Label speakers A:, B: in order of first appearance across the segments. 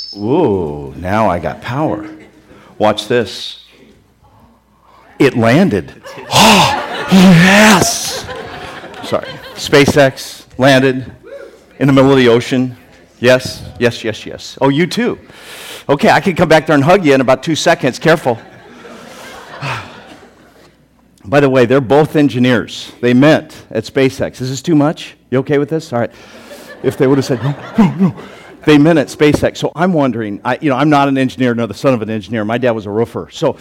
A: Ooh, now I got power. Watch this. It landed. Oh, yes! Sorry. SpaceX landed in the middle of the ocean. Yes, yes, yes, yes. Oh, you too. Okay, I can come back there and hug you in about 2 seconds. Careful. By the way, they're both engineers. They met at SpaceX. Is this too much? You okay with this? All right. If they would have said, no. They met at SpaceX. So I'm wondering, I'm not an engineer, nor the son of an engineer. My dad was a roofer. So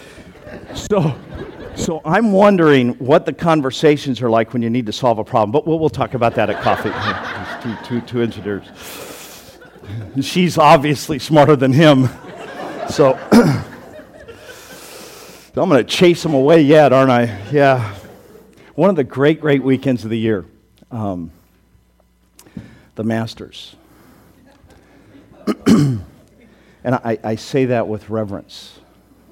A: I'm wondering what the conversations are like when you need to solve a problem. But we'll talk about that at coffee. Two engineers. She's obviously smarter than him. So I'm going to chase him away yet, aren't I? Yeah. One of the great weekends of the year. The Masters. And I say that with reverence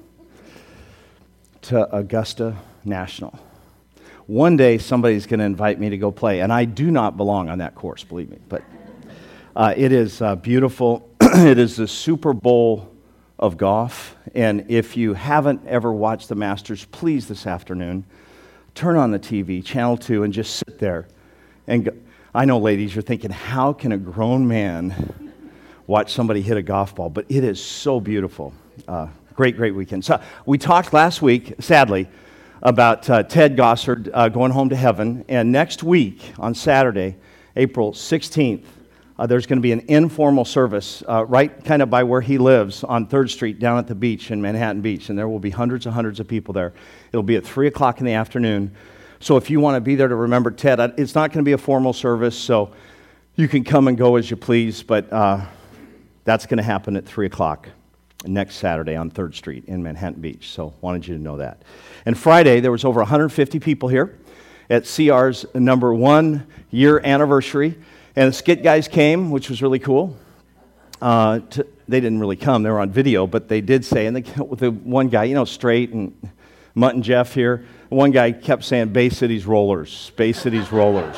A: to Augusta National. One day somebody's going to invite me to go play, and I do not belong on that course, believe me. But it is beautiful. It is the Super Bowl of golf, and if you haven't ever watched the Masters, please this afternoon, turn on the TV, Channel 2, and just sit there. And go. I know, ladies, you're thinking, how can a grown man watch somebody hit a golf ball? But it is so beautiful. Great weekend. So we talked last week, sadly, about Ted Gossard going home to heaven. And next week, on Saturday, April 16th, there's going to be an informal service right kind of by where he lives on 3rd Street down at the beach in Manhattan Beach. And there will be hundreds of people there. It'll be at 3 o'clock in the afternoon. So if you want to be there to remember Ted, it's not going to be a formal service, so you can come and go as you please. But that's going to happen at 3 o'clock next Saturday on 3rd Street in Manhattan Beach. So wanted you to know that. And Friday, there was over 150 people here at CR's number 1 year anniversary. And the skit guys came, which was really cool. They didn't really come. They were on video, but they did say, and the one guy, straight, and Mutt and Jeff here, one guy kept saying, Bay City's Rollers, Bay City's Rollers.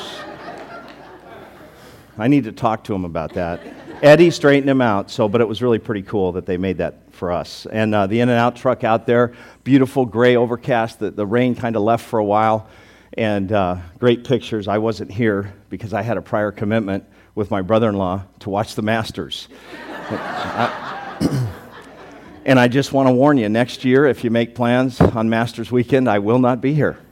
A: I need to talk to him about that. Eddie straightened him out, but it was really pretty cool that they made that for us. And the In-N-Out truck out there, beautiful gray overcast. The rain kind of left for a while, and great pictures. I wasn't here because I had a prior commitment with my brother-in-law to watch the Masters. And I just want to warn you, next year, if you make plans on Masters weekend, I will not be here.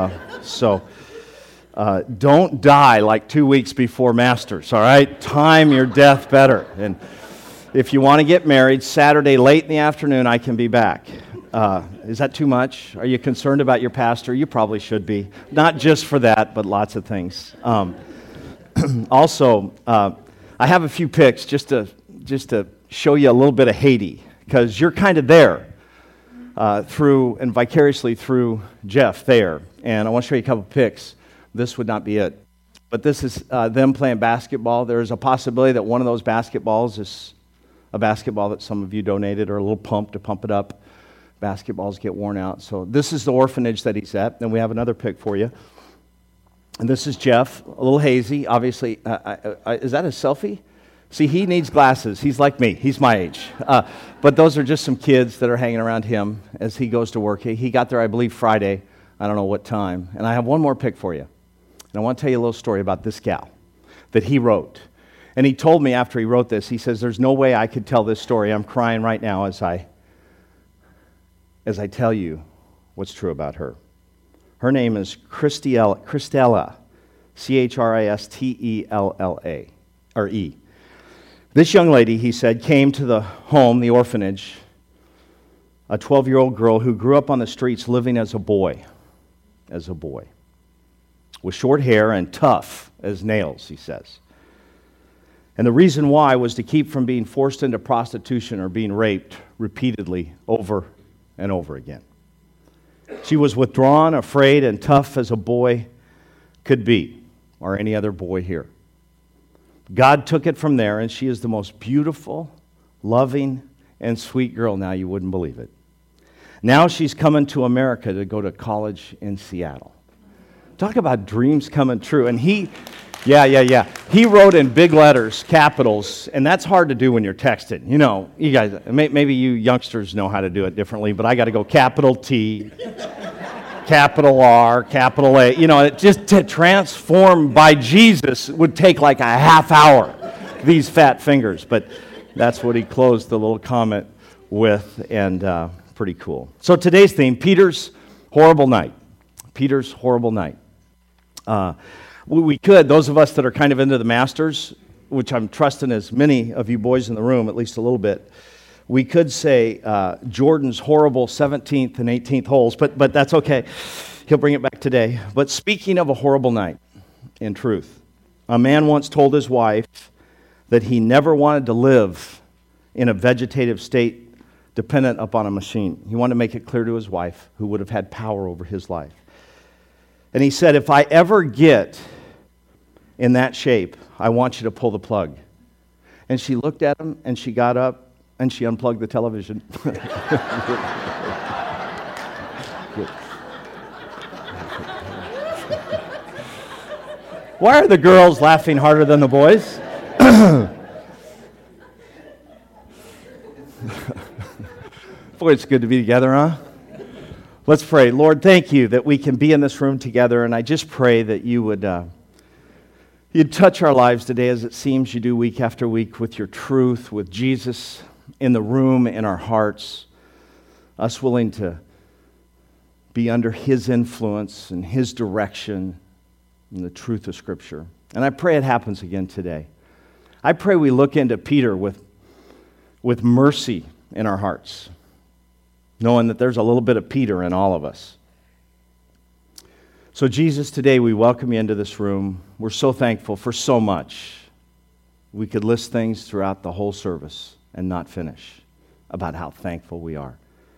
A: Don't die like 2 weeks before Masters, all right? Time your death better. And if you want to get married, Saturday late in the afternoon, I can be back. Is that too much? Are you concerned about your pastor? You probably should be. Not just for that, but lots of things. Also, I have a few pics just to show you a little bit of Haiti, because you're kind of there through and vicariously through Jeff there. And I want to show you a couple pics. This would not be it. But this is them playing basketball. There's a possibility that one of those basketballs is a basketball that some of you donated, or a little pump to pump it up. Basketballs get worn out. So this is the orphanage that he's at. Then we have another pic for you. And this is Jeff, a little hazy. Obviously, is that a selfie? See, he needs glasses. He's like me. He's my age. But those are just some kids that are hanging around him as he goes to work. He got there, I believe, Friday. I don't know what time. And I have one more pic for you. And I want to tell you a little story about this gal that he wrote. And he told me after he wrote this, he says, there's no way I could tell this story. I'm crying right now as I tell you what's true about her. Her name is Christella, Christella, or E. This young lady, he said, came to the home, the orphanage, a 12-year-old girl who grew up on the streets living as a boy, with short hair and tough as nails, he says. And the reason why was to keep from being forced into prostitution or being raped repeatedly over and over again. She was withdrawn, afraid, and tough as a boy could be, or any other boy here. God took it from there, and she is the most beautiful, loving, and sweet girl now. You wouldn't believe it. Now she's coming to America to go to college in Seattle. Talk about dreams coming true. And he Yeah. He wrote in big letters, capitals, and that's hard to do when you're texting. You know, you guys, maybe you youngsters know how to do it differently, but I got to go capital T, capital R, capital A. You know, it just to transform by Jesus would take like a half hour, these fat fingers. But that's what he closed the little comment with, and pretty cool. So today's theme, Peter's horrible night. Peter's horrible night. We could, those of us that are kind of into the Masters, which I'm trusting as many of you boys in the room, at least a little bit, we could say Jordan's horrible 17th and 18th holes, but that's okay. He'll bring it back today. But speaking of a horrible night, in truth, a man once told his wife that he never wanted to live in a vegetative state dependent upon a machine. He wanted to make it clear to his wife, who would have had power over his life. And he said, if I ever get in that shape, I want you to pull the plug. And she looked at him, and she got up, and she unplugged the television. Why are the girls laughing harder than the boys? Boy, it's good to be together, huh? Let's pray. Lord, thank you that we can be in this room together, and I just pray that you would you'd touch our lives today as it seems you do week after week with your truth, with Jesus in the room, in our hearts, us willing to be under his influence and his direction in the truth of Scripture. And I pray it happens again today. I pray we look into Peter with mercy in our hearts, knowing that there's a little bit of Peter in all of us. So Jesus, today we welcome you into this room. We're so thankful for so much. We could list things throughout the whole service and not finish about how thankful we are.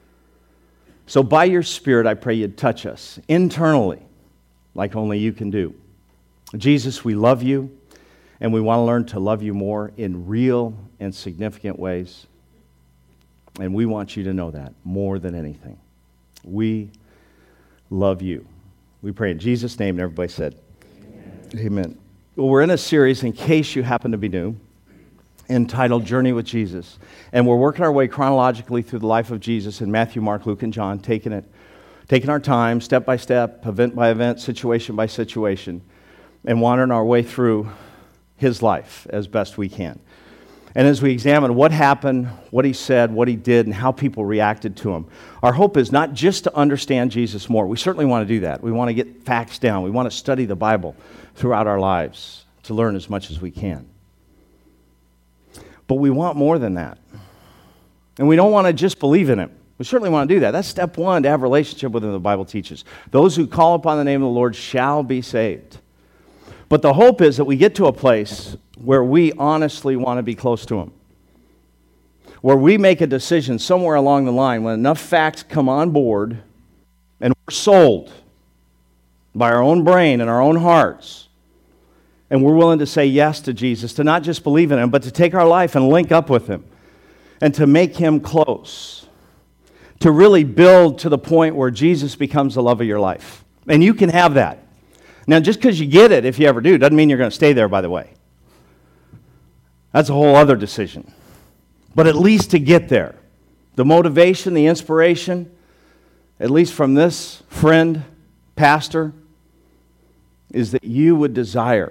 A: So by your Spirit, I pray you'd touch us internally like only you can do. Jesus, we love you, and we want to learn to love you more in real and significant ways. And we want you to know that more than anything. We love you. We pray in Jesus' name, and everybody said, Amen. Well, we're in a series, in case you happen to be new, entitled Journey with Jesus. And we're working our way chronologically through the life of Jesus in Matthew, Mark, Luke, and John, taking our time, step by step, event by event, situation by situation, and wandering our way through his life as best we can. And as we examine what happened, what he said, what he did, and how people reacted to him, our hope is not just to understand Jesus more. We certainly want to do that. We want to get facts down. We want to study the Bible throughout our lives to learn as much as we can. But we want more than that. And we don't want to just believe in him. We certainly want to do that. That's step one, to have a relationship with him, the Bible teaches. Those who call upon the name of the Lord shall be saved. But the hope is that we get to a place where we honestly want to be close to him, where we make a decision somewhere along the line when enough facts come on board and we're sold by our own brain and our own hearts, and we're willing to say yes to Jesus, to not just believe in him, but to take our life and link up with him and to make him close, to really build to the point where Jesus becomes the love of your life. And you can have that. Now, just because you get it, if you ever do, doesn't mean you're going to stay there, by the way. That's a whole other decision. But at least to get there, the motivation, the inspiration, at least from this friend, pastor, is that you would desire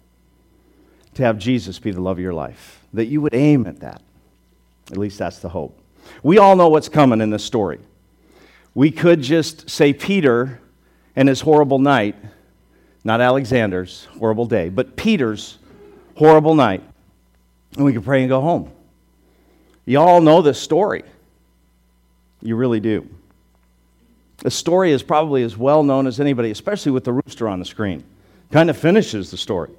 A: to have Jesus be the love of your life, that you would aim at that. At least that's the hope. We all know what's coming in this story. We could just say Peter and his horrible night, not Alexander's horrible day, but Peter's horrible night. And we can pray and go home. You all know this story. You really do. The story is probably as well known as anybody, especially with the rooster on the screen. Kind of finishes the story.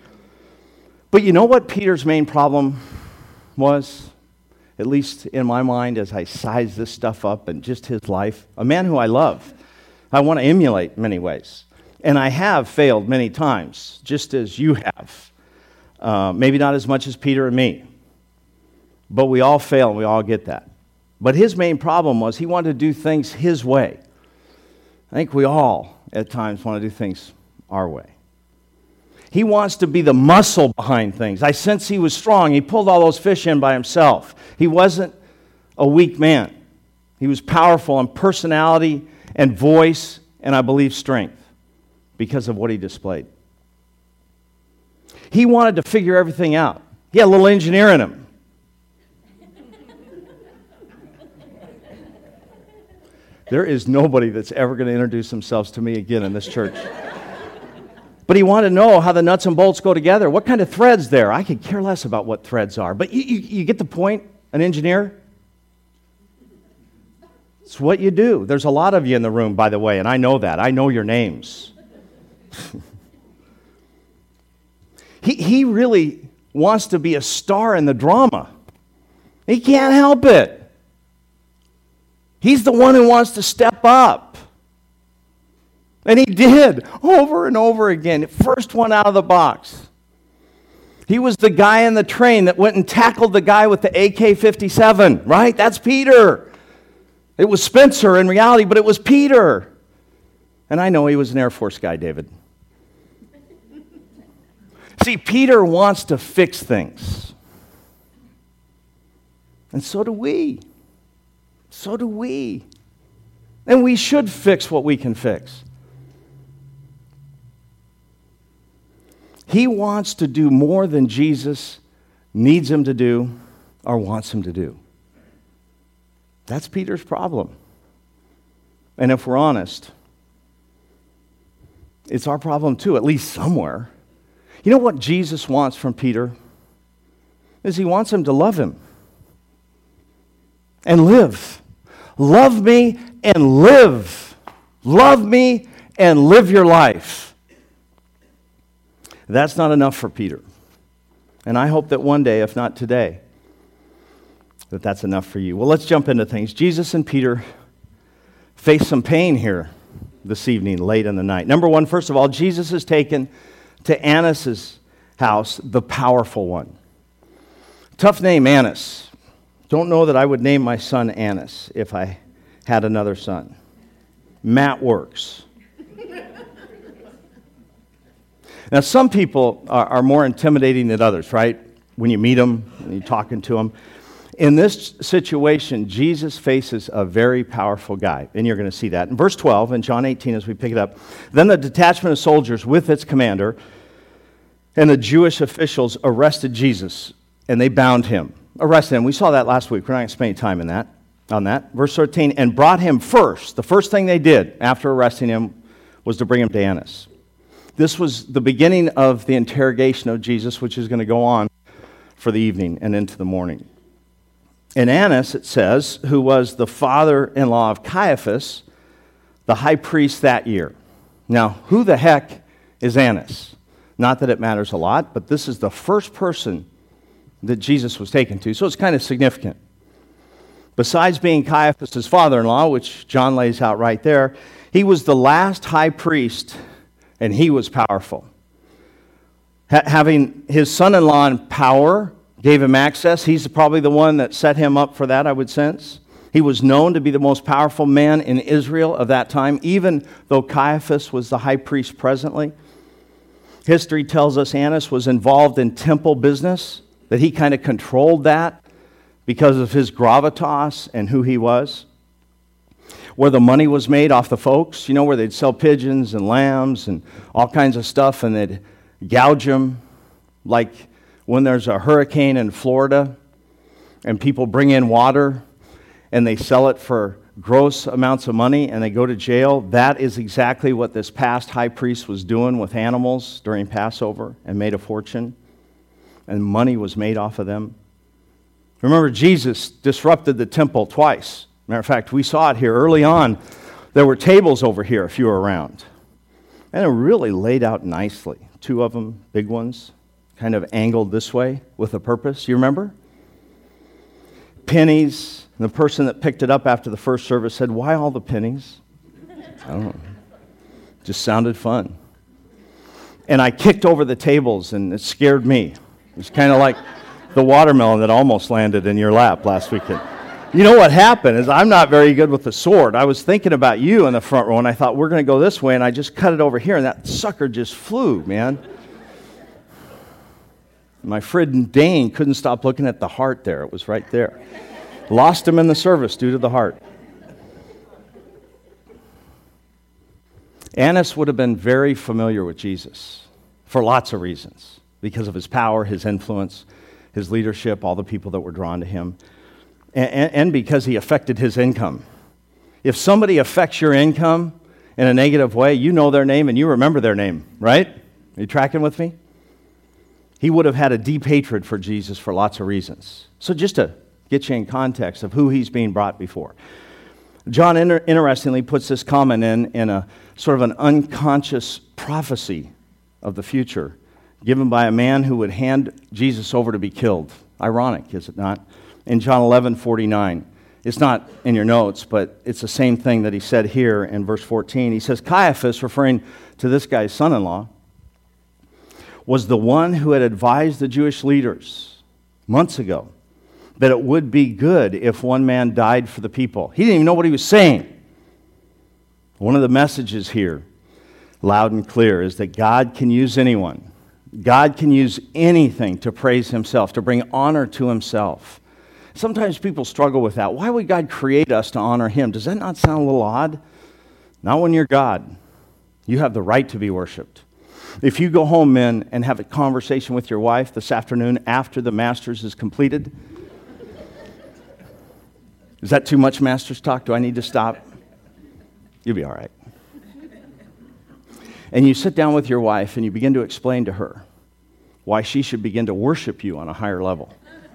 A: But you know what Peter's main problem was? At least in my mind, as I size this stuff up and just his life. A man who I love. I want to emulate in many ways. And I have failed many times, just as you have. Maybe not as much as Peter and me. But we all fail and we all get that. But his main problem was he wanted to do things his way. I think we all, at times, want to do things our way. He wants to be the muscle behind things. I sense he was strong. He pulled all those fish in by himself. He wasn't a weak man. He was powerful in personality and voice, and I believe strength, because of what he displayed. He wanted to figure everything out. He had a little engineer in him. There is nobody that's ever going to introduce themselves to me again in this church. But he wanted to know how the nuts and bolts go together. What kind of threads there? I could care less about what threads are. But you get the point, an engineer? It's what you do. There's a lot of you in the room, by the way, and I know that. I know your names. He really wants to be a star in the drama. He can't help it. He's the one who wants to step up. And he did over and over again. First one out of the box. He was the guy in the train that went and tackled the guy with the AK-57, right? That's Peter. It was Spencer in reality, but it was Peter. And I know he was an Air Force guy, David. See, Peter wants to fix things. And so do we. So do we. And we should fix what we can fix. He wants to do more than Jesus needs him to do or wants him to do. That's Peter's problem. And if we're honest, it's our problem too, at least somewhere. You know what Jesus wants from Peter? Is he wants him to love him and live. Love me and live. Love me and live your life. That's not enough for Peter. And I hope that one day, if not today, that that's enough for you. Well, let's jump into things. Jesus and Peter face some pain here this evening, late in the night. Number one, first of all, Jesus is taken to Annas' house, the powerful one. Tough name, Annas. Don't know that I would name my son Annas if I had another son. Matt works. Now, some people are more intimidating than others, right? When you meet them, when you're talking to them. In this situation, Jesus faces a very powerful guy, and you're going to see that. In verse 12, in John 18, as we pick it up, then the detachment of soldiers with its commander and the Jewish officials arrested Jesus, and they bound him. Arrested him. We saw that last week. We're not going to spend any time on that. Verse 13, and brought him first. The first thing they did after arresting him was to bring him to Annas. This was the beginning of the interrogation of Jesus, which is going to go on for the evening and into the morning. And Annas, it says, who was the father-in-law of Caiaphas, the high priest that year. Now, who the heck is Annas? Not that it matters a lot, but this is the first person that Jesus was taken to, so it's kind of significant. Besides being Caiaphas' father-in-law, which John lays out right there, he was the last high priest, and he was powerful. Having his son-in-law in power gave him access. He's probably the one that set him up for that, I would sense. He was known to be the most powerful man in Israel of that time, even though Caiaphas was the high priest presently. History tells us Annas was involved in temple business, that he kind of controlled that because of his gravitas and who he was. Where the money was made off the folks, you know, where they'd sell pigeons and lambs and all kinds of stuff, and they'd gouge them, like when there's a hurricane in Florida and people bring in water and they sell it for gross amounts of money and they go to jail. That is exactly what this past high priest was doing with animals during Passover and made a fortune. And money was made off of them. Remember, Jesus disrupted the temple twice. Matter of fact, we saw it here early on. There were tables over here if you were around. And they're really laid out nicely. Two of them, big ones, kind of angled this way with a purpose. You remember? Pennies. And the person that picked it up after the first service said, "Why all the pennies?" I don't know. Just sounded fun. And I kicked over the tables, and it scared me. It was kind of like the watermelon that almost landed in your lap last weekend. You know what happened is I'm not very good with the sword. I was thinking about you in the front row, and I thought, we're going to go this way, and I just cut it over here, and that sucker just flew, man. My friend Dane couldn't stop looking at the heart there. It was right there. Lost him in the service due to the heart. Annas would have been very familiar with Jesus for lots of reasons, because of his power, his influence, his leadership, all the people that were drawn to him, and because he affected his income. If somebody affects your income in a negative way, you know their name and you remember their name, right? Are you tracking with me? He would have had a deep hatred for Jesus for lots of reasons. So just to get you in context of who he's being brought before. John interestingly puts this comment in a sort of an unconscious prophecy of the future given by a man who would hand Jesus over to be killed. Ironic, is it not? In John 11:49. It's not in your notes, but it's the same thing that he said here in verse 14. He says, Caiaphas, referring to this guy's son-in-law, was the one who had advised the Jewish leaders months ago that it would be good if one man died for the people. He didn't even know what he was saying. One of the messages here, loud and clear, is that God can use anyone. God can use anything to praise himself, to bring honor to himself. Sometimes people struggle with that. Why would God create us to honor him? Does that not sound a little odd? Not when you're God. You have the right to be worshiped. If you go home, men, and have a conversation with your wife this afternoon after the Masters is completed, is that too much Masters talk? Do I need to stop? You'll be all right. And you sit down with your wife and you begin to explain to her why she should begin to worship you on a higher level.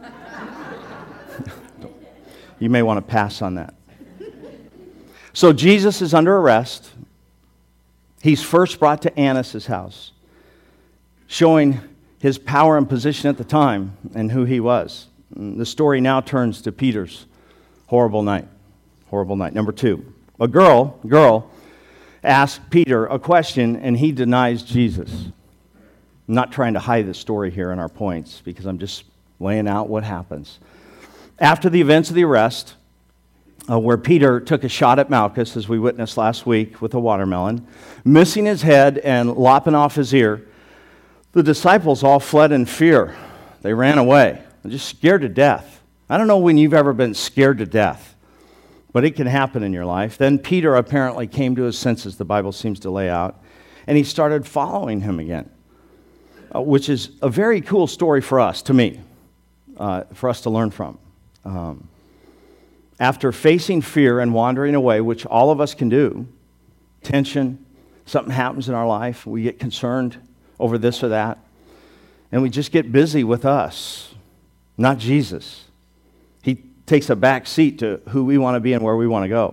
A: You may want to pass on that. So Jesus is under arrest. He's first brought to Annas' house, showing his power and position at the time and who he was. The story now turns to Peter's horrible night. Horrible night. Number 2, a girl asked Peter a question, and he denies Jesus. I'm not trying to hide the story here in our points, because I'm just laying out what happens. After the events of the arrest, where Peter took a shot at Malchus, as we witnessed last week with a watermelon, missing his head and lopping off his ear, the disciples all fled in fear. They ran away, just scared to death. I don't know when you've ever been scared to death, but it can happen in your life. Then Peter apparently came to his senses, the Bible seems to lay out, and he started following him again, which is a very cool story for us, to me, for us to learn from. After facing fear and wandering away, which all of us can do, tension, something happens in our life, we get concerned over this or that, and we just get busy with us, not Jesus. He takes a back seat to who we want to be and where we want to go.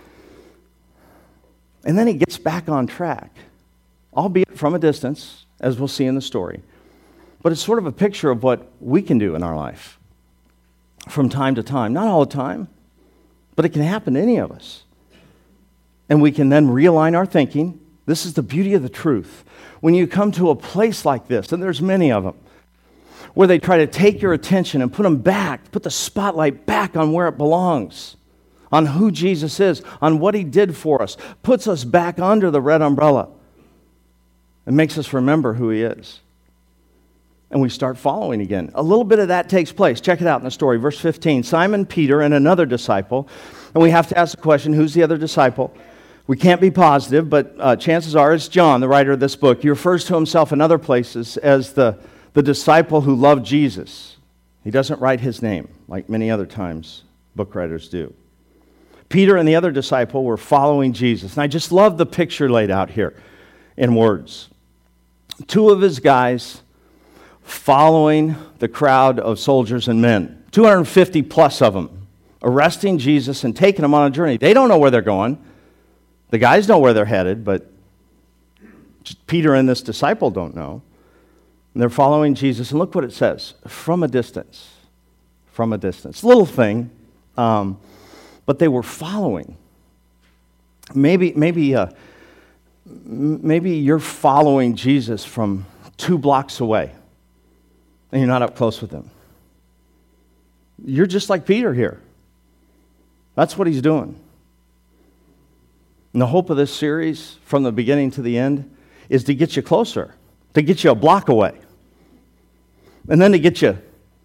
A: And then he gets back on track, albeit from a distance, as we'll see in the story. But it's sort of a picture of what we can do in our life from time to time. Not all the time, but it can happen to any of us. And we can then realign our thinking. This is the beauty of the truth. When you come to a place like this, and there's many of them, where they try to take your attention and put them back, put the spotlight back on where it belongs, on who Jesus is, on what he did for us, puts us back under the red umbrella, and makes us remember who he is. And we start following again. A little bit of that takes place. Check it out in the story. Verse 15, Simon Peter and another disciple. And we have to ask the question, who's the other disciple? We can't be positive, but chances are it's John, the writer of this book. He refers to himself in other places as the disciple who loved Jesus. He doesn't write his name like many other times book writers do. Peter and the other disciple were following Jesus. And I just love the picture laid out here in words. 2 of his guys following the crowd of soldiers and men, 250 plus of them, arresting Jesus and taking him on a journey. They don't know where they're going. The guys know where they're headed, but Peter and this disciple don't know. And they're following Jesus, and look what it says, from a distance. From a distance. Little thing, but they were following. Maybe you're following Jesus from 2 blocks away, and you're not up close with him. You're just like Peter here. That's what he's doing. And the hope of this series, from the beginning to the end, is to get you closer, to get you a block away. and then to get you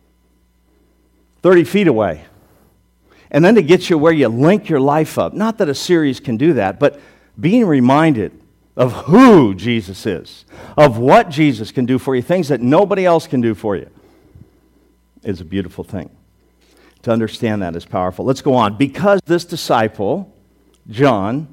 A: 30 feet away, and then to get you where you link your life up. Not that a series can do that, but being reminded of who Jesus is, of what Jesus can do for you, things that nobody else can do for you, is a beautiful thing. To understand that is powerful. Let's go on. Because this disciple, John,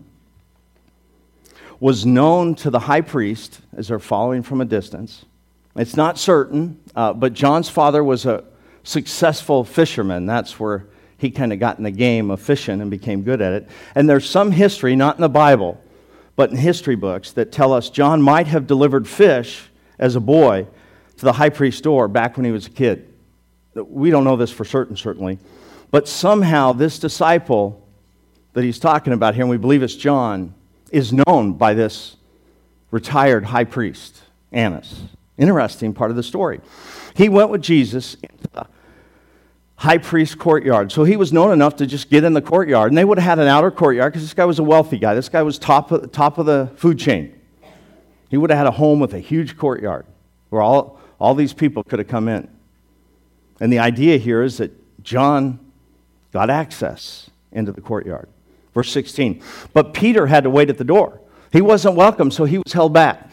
A: was known to the high priest as they're following from a distance. It's not certain, but John's father was a successful fisherman. That's where he kind of got in the game of fishing and became good at it. And there's some history, not in the Bible, but in history books, that tell us John might have delivered fish as a boy to the high priest's door back when he was a kid. We don't know this for certain, certainly. But somehow this disciple that he's talking about here, and we believe it's John, is known by this retired high priest, Annas. Interesting part of the story. He went with Jesus into the high priest's courtyard. So he was known enough to just get in the courtyard. And they would have had an outer courtyard because this guy was a wealthy guy. This guy was top of the food chain. He would have had a home with a huge courtyard where all these people could have come in. And the idea here is that John got access into the courtyard. Verse 16. But Peter had to wait at the door. He wasn't welcome, so he was held back.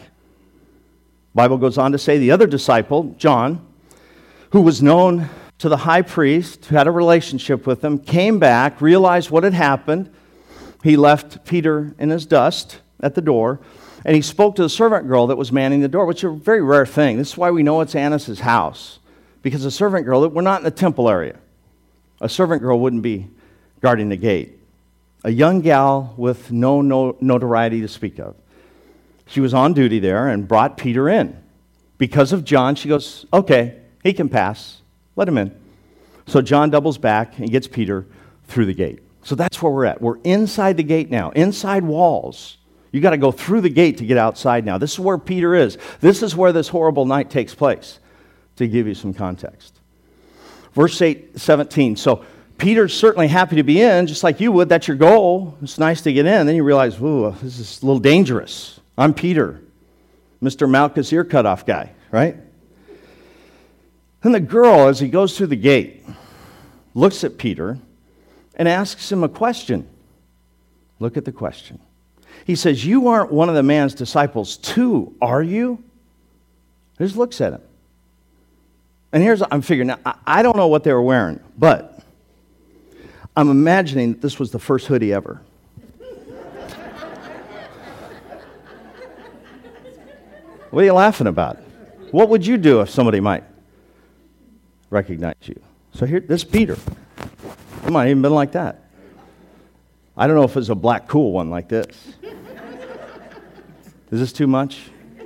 A: Bible goes on to say the other disciple, John, who was known to the high priest, who had a relationship with him, came back, realized what had happened. He left Peter in his dust at the door, and he spoke to the servant girl that was manning the door, which is a very rare thing. This is why we know it's Annas' house. Because a servant girl, we're not in the temple area. A servant girl wouldn't be guarding the gate. A young gal with no notoriety to speak of. She was on duty there and brought Peter in. Because of John, she goes, okay, he can pass. Let him in. So John doubles back and gets Peter through the gate. So that's where we're at. We're inside the gate now, inside walls. You got to go through the gate to get outside now. This is where Peter is. This is where this horrible night takes place. To give you some context. Verse 17. So Peter's certainly happy to be in, just like you would. That's your goal. It's nice to get in. Then you realize, ooh, this is a little dangerous. I'm Peter, Mr. Malchus ear cut off guy, right? Then the girl, as he goes through the gate, looks at Peter and asks him a question. Look at the question. He says, you aren't one of the man's disciples too, are you? He just looks at him. And I'm figuring, now, I don't know what they were wearing, but I'm imagining that this was the first hoodie ever. What are you laughing about? What would you do if somebody might recognize you? So here, this Peter. It might have even been like that. I don't know if it's a black cool one like this. Is this too much?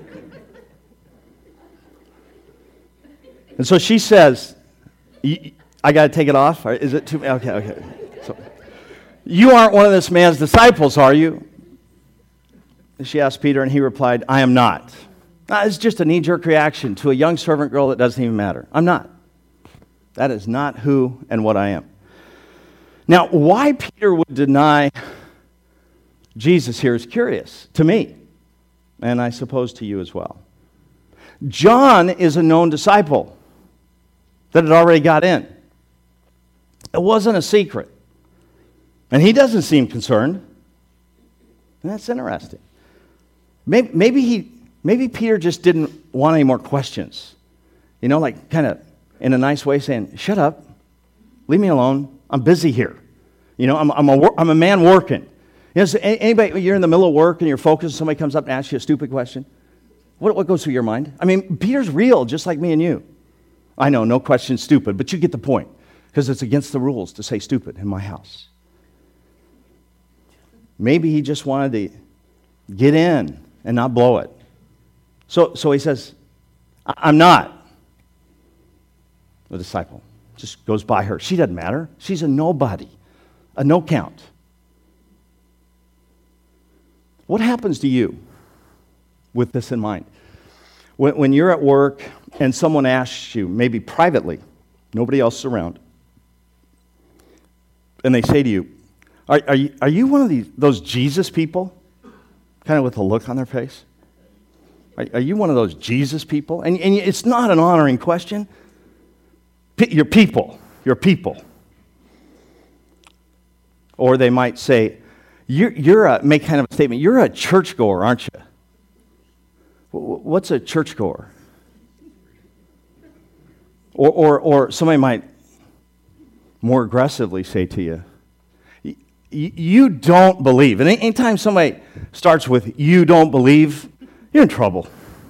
A: And so she says, I got to take it off? Or is it too? Okay. So, you aren't one of this man's disciples, are you? She asked Peter, and he replied, I am not. It's just a knee-jerk reaction to a young servant girl that doesn't even matter. I'm not. That is not who and what I am. Now, why Peter would deny Jesus here is curious to me, and I suppose to you as well. John is a known disciple that had already got in. It wasn't a secret. And he doesn't seem concerned. And that's interesting. Maybe Peter just didn't want any more questions. You know, like kind of in a nice way saying, shut up, leave me alone, I'm busy here. You know, I'm a man working. You know, so anybody, you're in the middle of work and you're focused, somebody comes up and asks you a stupid question. What goes through your mind? I mean, Peter's real, just like me and you. I know, no question's stupid, but you get the point. Because it's against the rules to say stupid in my house. Maybe he just wanted to get in and not blow it. So he says, I'm not a disciple. Just goes by her. She doesn't matter. She's a nobody, a no count. What happens to you with this in mind? When you're at work and someone asks you, maybe privately, nobody else around, and they say to you, are you one of those Jesus people? Kind of with a look on their face. Are you one of those Jesus people? And it's not an honoring question. You're people. You're people. Or they might say, make kind of a statement, you're a churchgoer, aren't you? What's a churchgoer? Or somebody might more aggressively say to you, you don't believe. And anytime somebody starts with, you don't believe, you're in trouble.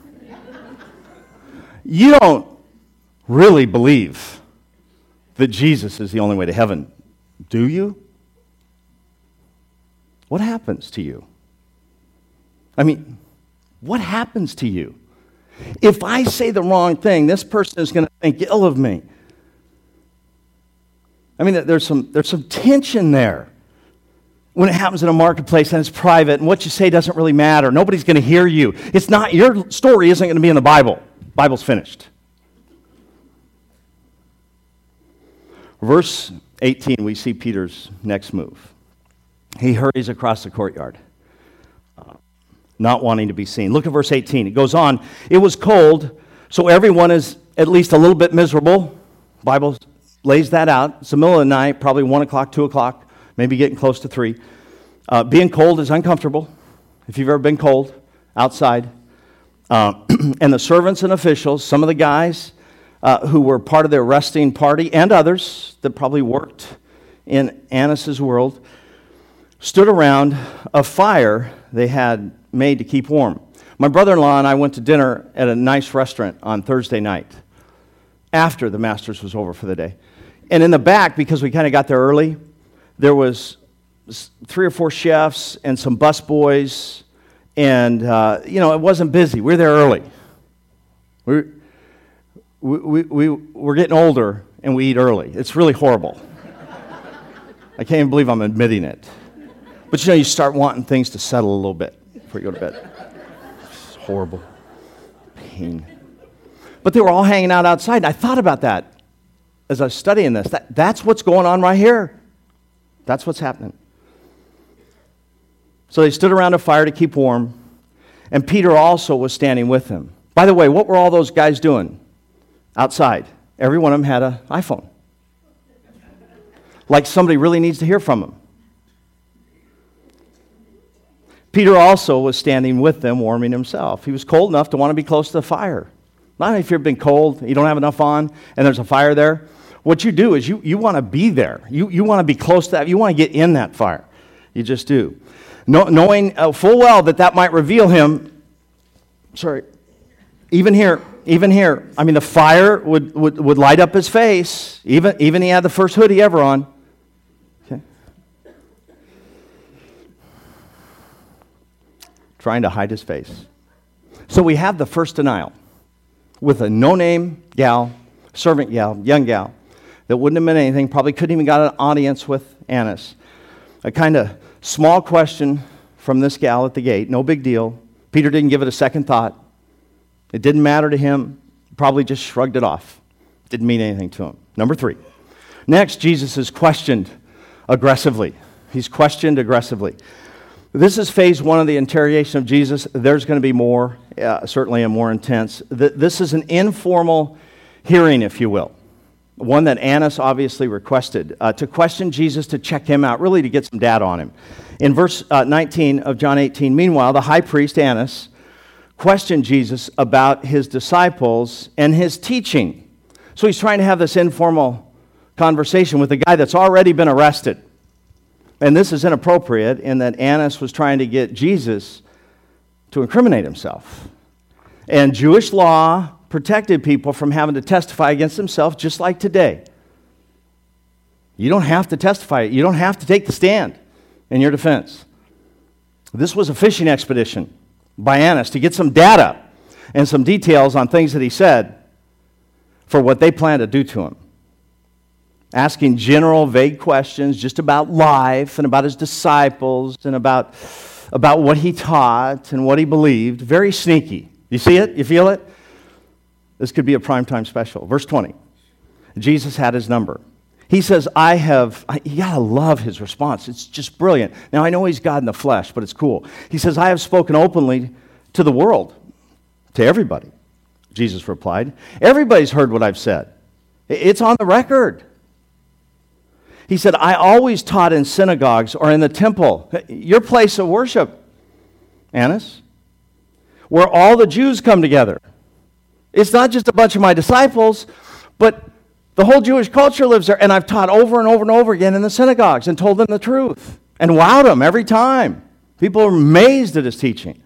A: You don't really believe that Jesus is the only way to heaven, do you? What happens to you? I mean, what happens to you? If I say the wrong thing, this person is going to think ill of me. I mean, there's some tension there. When it happens in a marketplace and it's private and what you say doesn't really matter. Nobody's going to hear you. It's not, your story isn't going to be in the Bible. Bible's finished. Verse 18, we see Peter's next move. He hurries across the courtyard, not wanting to be seen. Look at verse 18. It goes on. It was cold, so everyone is at least a little bit miserable. Bible lays that out. It's the middle of the night, probably 1 o'clock, 2 o'clock. Maybe getting close to 3. Being cold is uncomfortable, if you've ever been cold outside. And the servants and officials, some of the guys who were part of the arresting party, and others that probably worked in Annas' world, stood around a fire they had made to keep warm. My brother-in-law and I went to dinner at a nice restaurant on Thursday night, after the Masters was over for the day. And in the back, because we kind of got there early, there was 3 or 4 chefs and some bus boys, and it wasn't busy. We were there early. We're getting older, and we eat early. It's really horrible. I can't even believe I'm admitting it. But you start wanting things to settle a little bit before you go to bed. It's horrible. Pain. But they were all hanging out outside, and I thought about that as I was studying this. That's what's going on right here. That's what's happening. So they stood around a fire to keep warm, and Peter also was standing with them. By the way, what were all those guys doing outside? Every one of them had an iPhone. Like somebody really needs to hear from them. Peter also was standing with them, warming himself. He was cold enough to want to be close to the fire. Not if you've been cold, you don't have enough on, and there's a fire there. What you do is you want to be there. You want to be close to that. You want to get in that fire. You just do. Knowing full well that might reveal him. Even here. I mean, the fire would light up his face. Even he had the first hoodie ever on. Okay. Trying to hide his face. So we have the first denial with a no-name gal, servant gal, young gal, that wouldn't have meant anything, probably couldn't even got an audience with Annas. A kind of small question from this gal at the gate, no big deal. Peter didn't give it a second thought. It didn't matter to him, probably just shrugged it off. Didn't mean anything to him. Number 3. Next, Jesus is questioned aggressively. He's questioned aggressively. This is phase 1 of the interrogation of Jesus. There's going to be more, certainly a more intense. This is an informal hearing, if you will. One that Annas obviously requested, to question Jesus, to check him out, really to get some data on him. In verse 19 of John 18, meanwhile, the high priest Annas questioned Jesus about his disciples and his teaching. So he's trying to have this informal conversation with a guy that's already been arrested. And this is inappropriate in that Annas was trying to get Jesus to incriminate himself. And Jewish law protected people from having to testify against themselves, just like today. You don't have to testify. You don't have to take the stand in your defense. This was a fishing expedition by Annas to get some data and some details on things that he said for what they planned to do to him. Asking general, vague questions just about life and about his disciples and about what he taught and what he believed. Very sneaky. You see it? You feel it? This could be a primetime special. Verse 20. Jesus had his number. He says, you gotta love his response. It's just brilliant. Now, I know he's God in the flesh, but it's cool. He says, I have spoken openly to the world. To everybody. Jesus replied, everybody's heard what I've said. It's on the record. He said, I always taught in synagogues or in the temple, your place of worship, Annas, where all the Jews come together. It's not just a bunch of my disciples, but the whole Jewish culture lives there. And I've taught over and over and over again in the synagogues and told them the truth and wowed them every time. People are amazed at his teaching.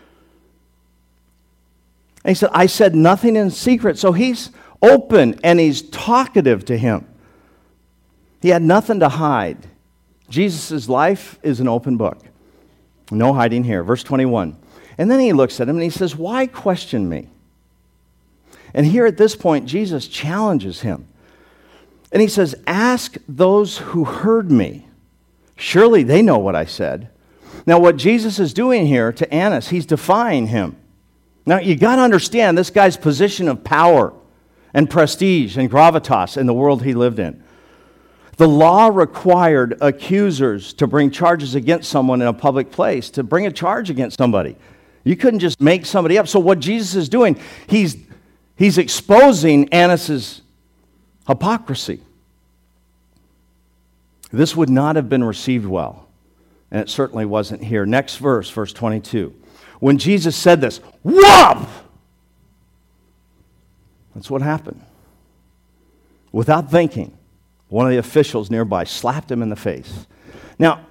A: And he said, I said nothing in secret. So he's open and he's talkative to him. He had nothing to hide. Jesus' life is an open book. No hiding here. Verse 21. And then he looks at him and he says, why question me? And here at this point, Jesus challenges him. And he says, ask those who heard me. Surely they know what I said. Now what Jesus is doing here to Annas, he's defying him. Now you got to understand this guy's position of power and prestige and gravitas in the world he lived in. The law required accusers to bring charges against someone in a public place, to bring a charge against somebody. You couldn't just make somebody up. So what Jesus is doing, he's exposing Annas' hypocrisy. This would not have been received well, and it certainly wasn't here. Next verse, verse 22. When Jesus said this, whoop! That's what happened. Without thinking, one of the officials nearby slapped him in the face. Now,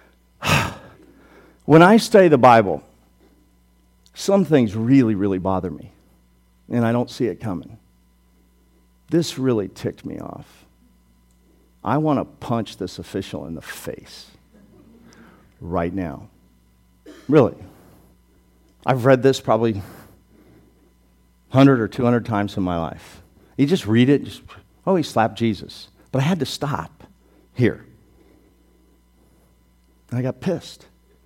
A: when I study the Bible, some things really, really bother me, and I don't see it coming. This really ticked me off. I want to punch this official in the face right now. Really. I've read this probably 100 or 200 times in my life. You just read it, he slapped Jesus. But I had to stop here. And I got pissed.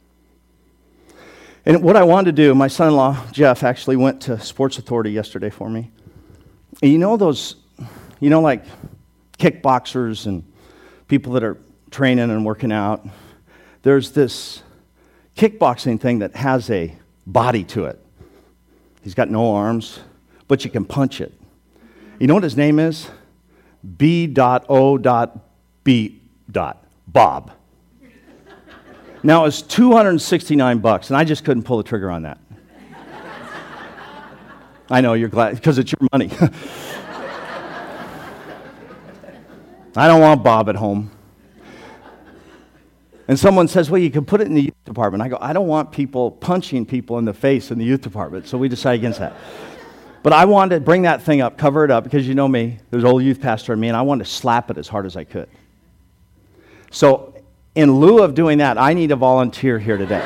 A: And what I wanted to do, my son-in-law, Jeff, actually went to Sports Authority yesterday for me. And you know those, like kickboxers and people that are training and working out, there's this kickboxing thing that has a body to it. He's got no arms, but you can punch it. You know what his name is? B.O.B. Bob. Now it's $269, and I just couldn't pull the trigger on that. I know, you're glad, because it's your money. I don't want Bob at home. And someone says, well, you can put it in the youth department. I go, I don't want people punching people in the face in the youth department, so we decided against that. But I wanted to bring that thing up, cover it up, because you know me, there's an old youth pastor in me, and I wanted to slap it as hard as I could. So in lieu of doing that, I need a volunteer here today.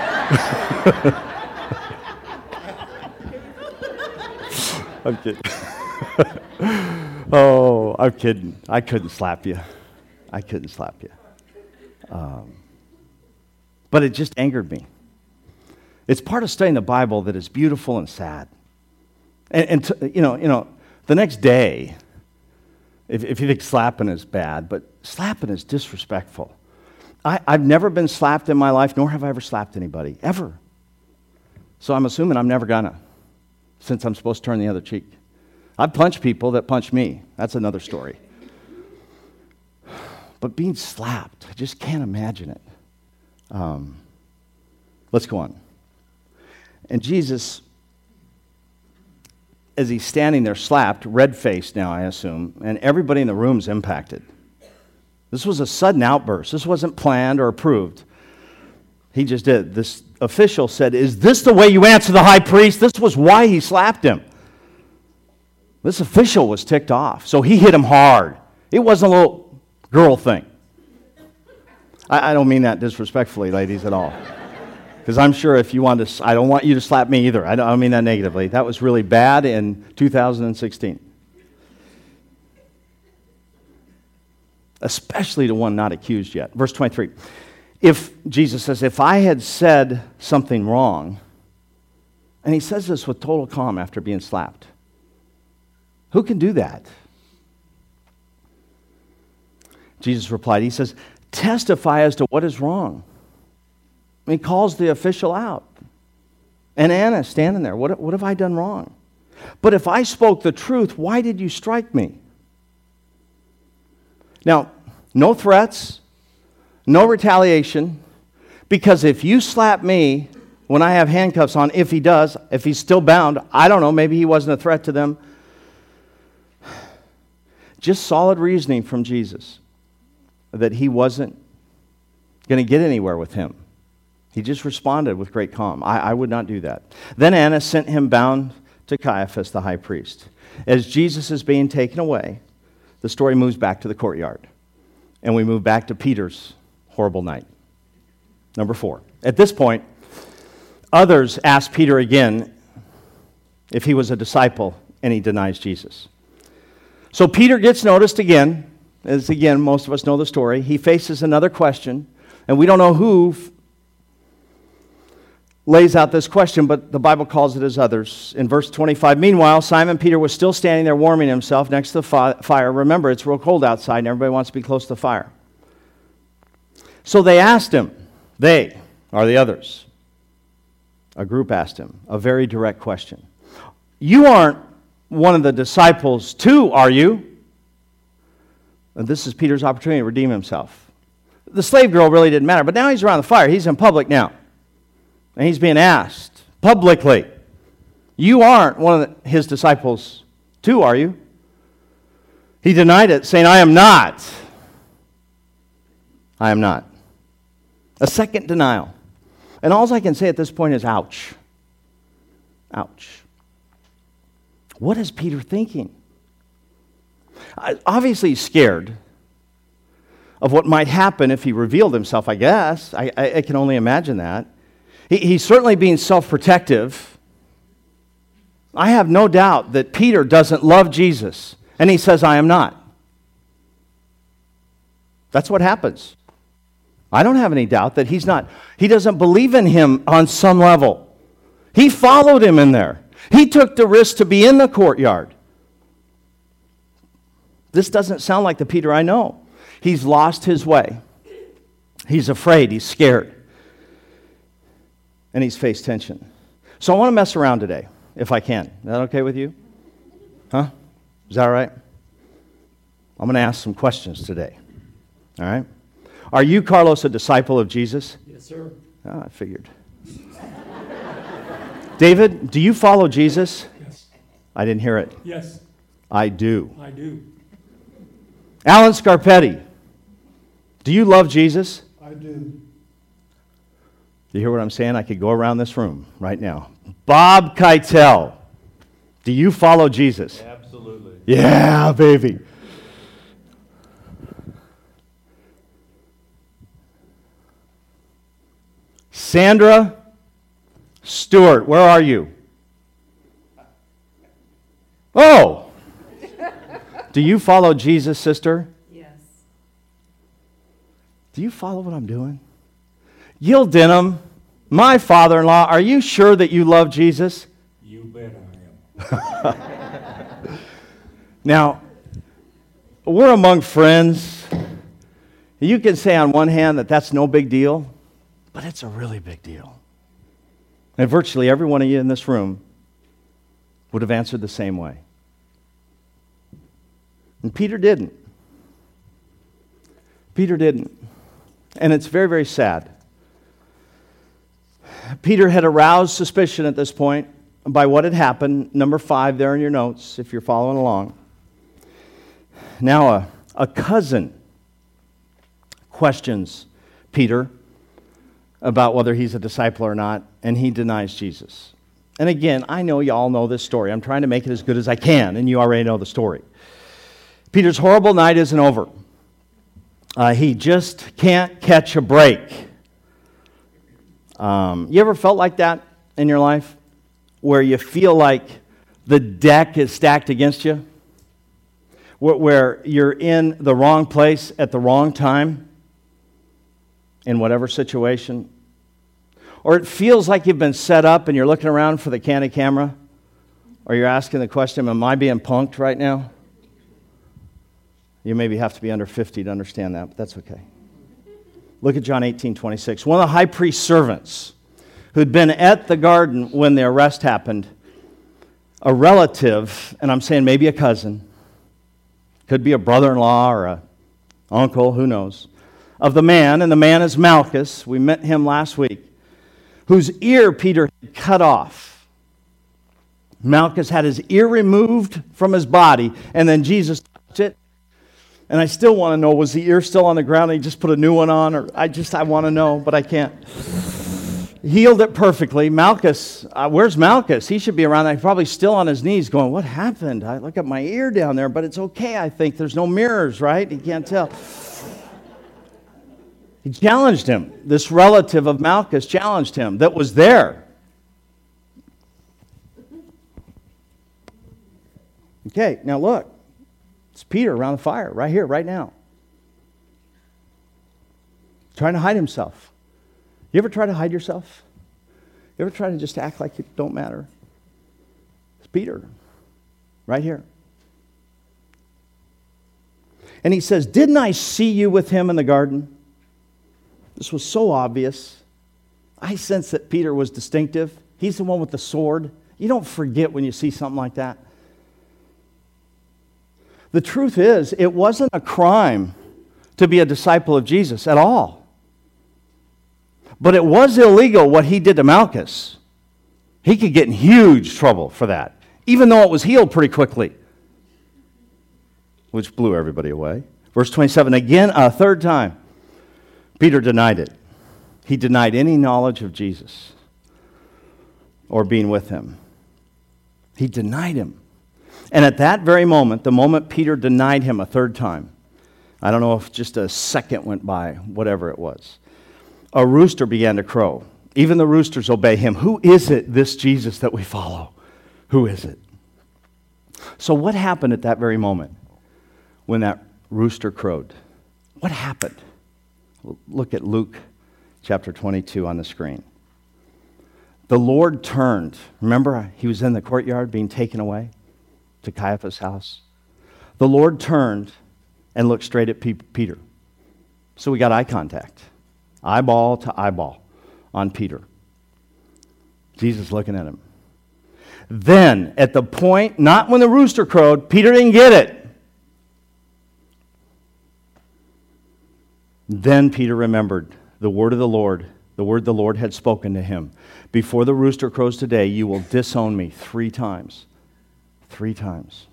A: I'm kidding. Oh, I'm kidding. I couldn't slap you. But it just angered me. It's part of studying the Bible that is beautiful and sad. And the next day, if you think slapping is bad, but slapping is disrespectful. I've never been slapped in my life, nor have I ever slapped anybody, ever. So I'm assuming I'm never gonna, since I'm supposed to turn the other cheek. I've punched people that punch me. That's another story. But being slapped, I just can't imagine it. Let's go on. And Jesus, as he's standing there slapped, red-faced now, I assume, and everybody in the room's impacted. This was a sudden outburst. This wasn't planned or approved. He just did. This official said, is this the way you answer the high priest? This was why he slapped him. This official was ticked off, so he hit him hard. It wasn't a little girl thing. I don't mean that disrespectfully, ladies, at all. Because I'm sure if you want to, I don't want you to slap me either. I don't mean that negatively. That was really bad in 2016. Especially to one not accused yet. Verse 23. Jesus says, if I had said something wrong, and he says this with total calm after being slapped. Who can do that? Jesus replied, he says, testify as to what is wrong. And he calls the official out. And Anna standing there. What have I done wrong? But if I spoke the truth, why did you strike me? Now, no threats, no retaliation, because if you slap me when I have handcuffs on, if he's still bound, I don't know, maybe he wasn't a threat to them. Just solid reasoning from Jesus that he wasn't going to get anywhere with him. He just responded with great calm. I would not do that. Then Annas sent him bound to Caiaphas, the high priest. As Jesus is being taken away, the story moves back to the courtyard. And we move back to Peter's horrible night. Number 4. At this point, others ask Peter again if he was a disciple, and he denies Jesus. So Peter gets noticed again. As again, most of us know the story. He faces another question, and we don't know who lays out this question, but the Bible calls it as others. In verse 25, meanwhile, Simon Peter was still standing there warming himself next to the fire. Remember, it's real cold outside, and everybody wants to be close to the fire. So they asked him, they are the others. A group asked him a very direct question. You aren't one of the disciples too, are you? And this is Peter's opportunity to redeem himself. The slave girl really didn't matter, but now he's around the fire. He's in public now. And he's being asked publicly, you aren't one of his disciples too, are you? He denied it, saying, I am not. I am not. A second denial. And all I can say at this point is, ouch. Ouch. What is Peter thinking? Obviously, he's scared of what might happen if he revealed himself, I guess. I can only imagine that. He's certainly being self-protective. I have no doubt that Peter doesn't love Jesus, and he says, I am not. That's what happens. I don't have any doubt that he doesn't believe in him on some level. He followed him in there. He took the risk to be in the courtyard. This doesn't sound like the Peter I know. He's lost his way. He's afraid. He's scared. And he's faced tension. So I want to mess around today, if I can. Is that okay with you? Huh? Is that all right? I'm going to ask some questions today. All right? Are you, Carlos, a disciple of Jesus?
B: Yes, sir.
A: Oh, I figured. David, do you follow Jesus?
B: Yes.
A: I didn't hear it.
B: Yes,
A: I do.
B: I do.
A: Alan Scarpetti, do you love Jesus?
B: I do.
A: You hear what I'm saying? I could go around this room right now. Bob Keitel, do you follow Jesus?
C: Absolutely.
A: Yeah, baby. Sandra Stewart, where are you? Oh! Do you follow Jesus, sister?
D: Yes.
A: Do you follow what I'm doing? Gil Denham, my father-in-law, are you sure that you love Jesus?
B: You bet I am.
A: Now, we're among friends. You can say on one hand that that's no big deal, but it's a really big deal. And virtually every one of you in this room would have answered the same way. And Peter didn't. Peter didn't. And it's very, very sad. Peter had aroused suspicion at this point by what had happened. Number 5 there in your notes, if you're following along. Now a cousin questions Peter about whether he's a disciple or not, and he denies Jesus. And again, I know you all know this story. I'm trying to make it as good as I can, and you already know the story. Peter's horrible night isn't over. He just can't catch a break. You ever felt like that in your life? Where you feel like the deck is stacked against you? Where you're in the wrong place at the wrong time? In whatever situation? Or it feels like you've been set up and you're looking around for the candid camera? Or you're asking the question, am I being punked right now? You maybe have to be under 50 to understand that, but that's okay. Look at John 18:26. One of the high priest's servants who'd been at the garden when the arrest happened, a relative, and I'm saying maybe a cousin, could be a brother-in-law or a uncle, who knows, of the man, and the man is Malchus, we met him last week, whose ear Peter had cut off. Malchus had his ear removed from his body, and then Jesus touched it. And I still want to know, was the ear still on the ground and he just put a new one on? Or I want to know, but I can't. Healed it perfectly. Malchus, where's Malchus? He should be around there. He's probably still on his knees going, what happened? I look at my ear down there, but it's okay, I think. There's no mirrors, right? He can't tell. He challenged him. This relative of Malchus challenged him that was there. Okay, now look. It's Peter around the fire, right here, right now. Trying to hide himself. You ever try to hide yourself? You ever try to just act like you don't matter? It's Peter, right here. And he says, didn't I see you with him in the garden? This was so obvious. I sense that Peter was distinctive. He's the one with the sword. You don't forget when you see something like that. The truth is, it wasn't a crime to be a disciple of Jesus at all. But it was illegal what he did to Malchus. He could get in huge trouble for that, even though it was healed pretty quickly, which blew everybody away. Verse 27, again, a third time, Peter denied it. He denied any knowledge of Jesus or being with him. He denied him. And at that very moment, the moment Peter denied him a third time, I don't know if just a second went by, whatever it was, a rooster began to crow. Even the roosters obey him. Who is it, this Jesus that we follow? Who is it? So what happened at that very moment when that rooster crowed? What happened? Look at Luke chapter 22 on the screen. The Lord turned. Remember, he was in the courtyard being taken away to Caiaphas' house. The Lord turned and looked straight at Peter. So we got eye contact. Eyeball to eyeball on Peter. Jesus looking at him. Then, at the point, not when the rooster crowed, Peter didn't get it. Then Peter remembered the word of the Lord, the word the Lord had spoken to him. Before the rooster crows today, you will disown me 3 times. 3 times.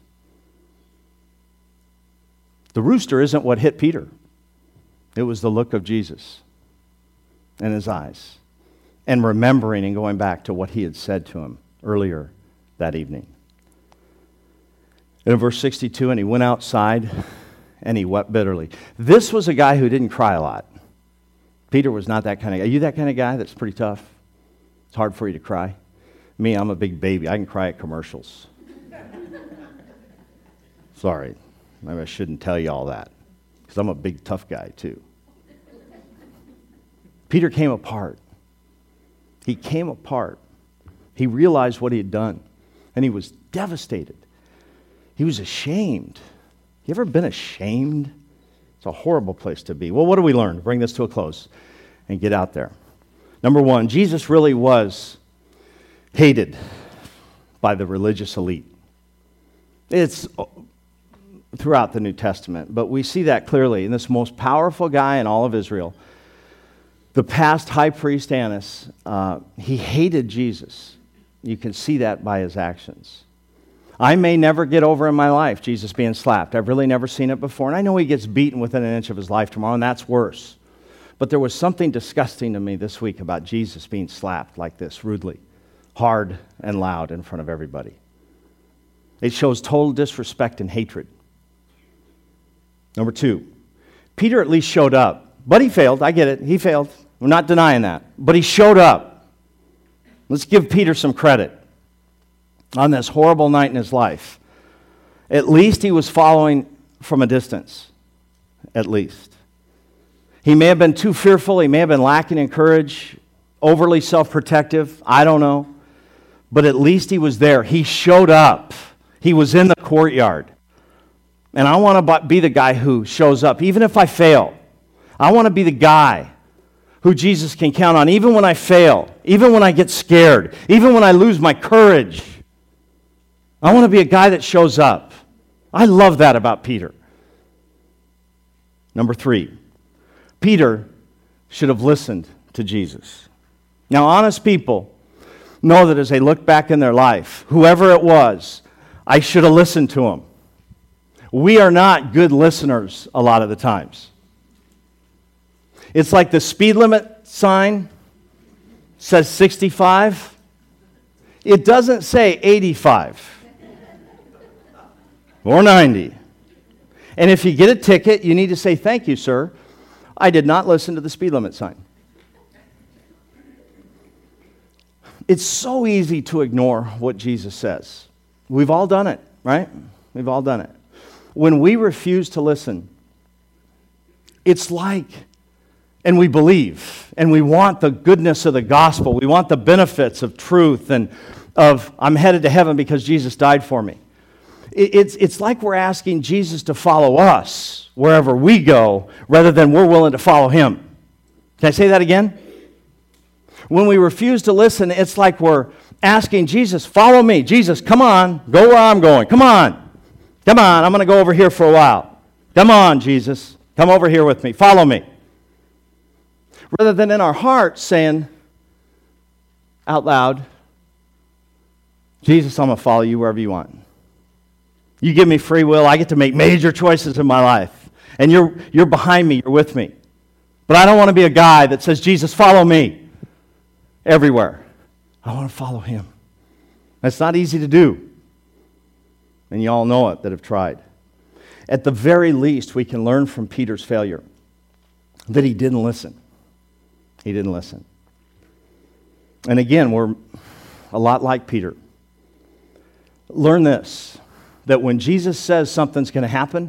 A: The rooster isn't what hit Peter. It was the look of Jesus in his eyes, and remembering and going back to what he had said to him earlier that evening. In verse 62, and he went outside and he wept bitterly. This was a guy who didn't cry a lot. Peter was not that kind of guy. Are you that kind of guy that's pretty tough? It's hard for you to cry. Me, I'm a big baby. I can cry at commercials. Sorry, maybe I shouldn't tell you all that, because I'm a big tough guy too. Peter came apart. He came apart. He realized what he had done, and he was devastated. He was ashamed. You ever been ashamed? It's a horrible place to be. Well, what do we learn? Bring this to a close and get out there. Number 1, Jesus really was hated by the religious elite. It's throughout the New Testament, but we see that clearly in this most powerful guy in all of Israel. The past high priest Annas, he hated Jesus. You can see that by his actions. I may never get over in my life Jesus being slapped. I've really never seen it before. And I know he gets beaten within an inch of his life tomorrow, and that's worse. But there was something disgusting to me this week about Jesus being slapped like this, rudely, hard and loud in front of everybody. It shows total disrespect and hatred. Number 2, Peter at least showed up. But he failed. I get it. He failed. We're not denying that. But he showed up. Let's give Peter some credit on this horrible night in his life. At least he was following from a distance. At least. He may have been too fearful. He may have been lacking in courage, overly self-protective. I don't know. But at least he was there. He showed up. He was in the courtyard. And I want to be the guy who shows up, even if I fail. I want to be the guy who Jesus can count on, even when I fail, even when I get scared, even when I lose my courage. I want to be a guy that shows up. I love that about Peter. Number 3, Peter should have listened to Jesus. Now, honest people know that as they look back in their life, whoever it was, I should have listened to him. We are not good listeners a lot of the times. It's like the speed limit sign says 65. It doesn't say 85 or 90. And if you get a ticket, you need to say, "Thank you, sir. I did not listen to the speed limit sign." It's so easy to ignore what Jesus says. We've all done it, right? We've all done it. When we refuse to listen, it's like, and we believe, and we want the goodness of the gospel. We want the benefits of truth and of, I'm headed to heaven because Jesus died for me. It's like we're asking Jesus to follow us wherever we go rather than we're willing to follow him. Can I say that again? When we refuse to listen, it's like we're asking Jesus, follow me. Jesus, come on, go where I'm going. Come on. Come on, I'm going to go over here for a while. Come on, Jesus. Come over here with me. Follow me. Rather than in our hearts saying out loud, Jesus, I'm going to follow you wherever you want. You give me free will. I get to make major choices in my life. And you're behind me. You're with me. But I don't want to be a guy that says, Jesus, follow me everywhere. I want to follow him. That's not easy to do. And you all know it that have tried. At the very least, we can learn from Peter's failure that he didn't listen. He didn't listen. And again, we're a lot like Peter. Learn this, that when Jesus says something's going to happen,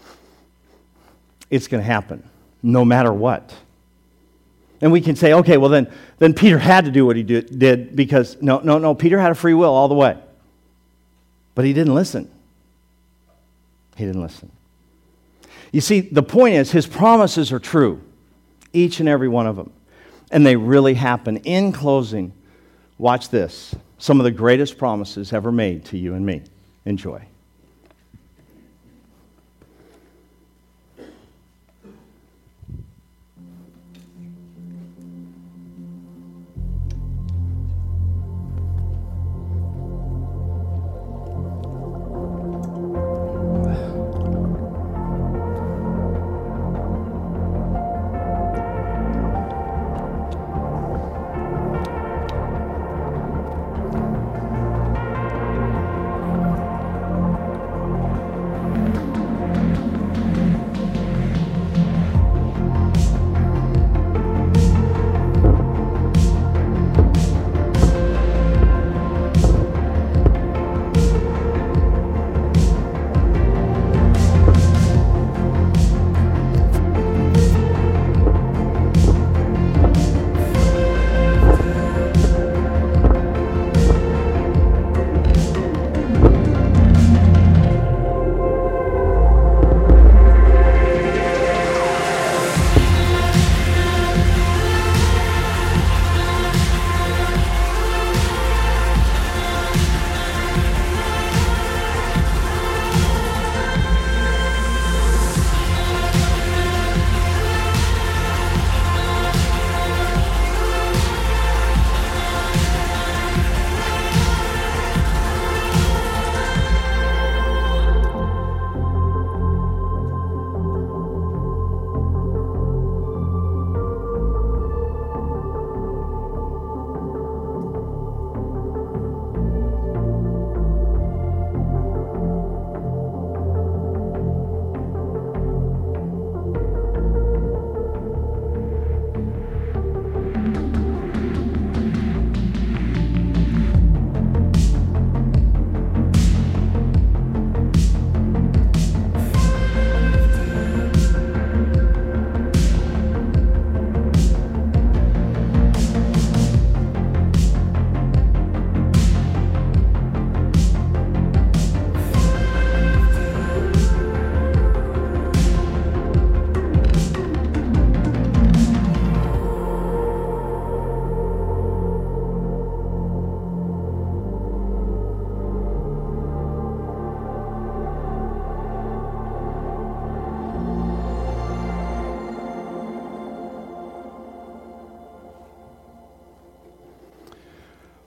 A: it's going to happen, no matter what. And we can say, okay, well then Peter had to do what he did because, no, Peter had a free will all the way. But he didn't listen. He didn't listen. You see, the point is, his promises are true, each and every one of them. And they really happen. In closing, watch this. Some of the greatest promises ever made to you and me. Enjoy.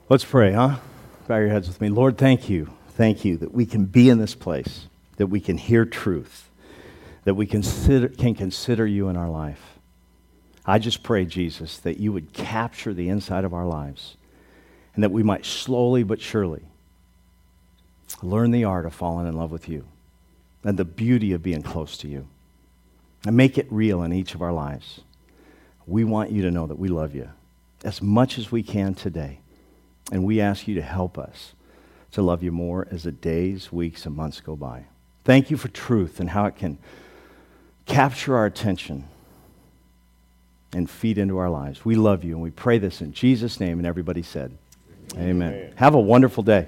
A: Let's pray, huh? Bow your heads with me. Lord, thank you. Thank you that we can be in this place, that we can hear truth, that we can consider you in our life. I just pray, Jesus, that you would capture the inside of our lives and that we might slowly but surely learn the art of falling in love with you and the beauty of being close to you and make it real in each of our lives. We want you to know that we love you as much as we can today, and we ask you to help us to love you more as the days, weeks, and months go by. Thank you for truth and how it can capture our attention and feed into our lives. We love you, and we pray this in Jesus' name, and everybody said, Amen. Have a wonderful day.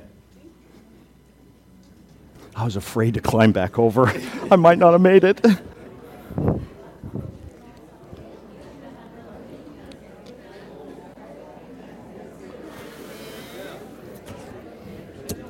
A: I was afraid to climb back over. I might not have made it.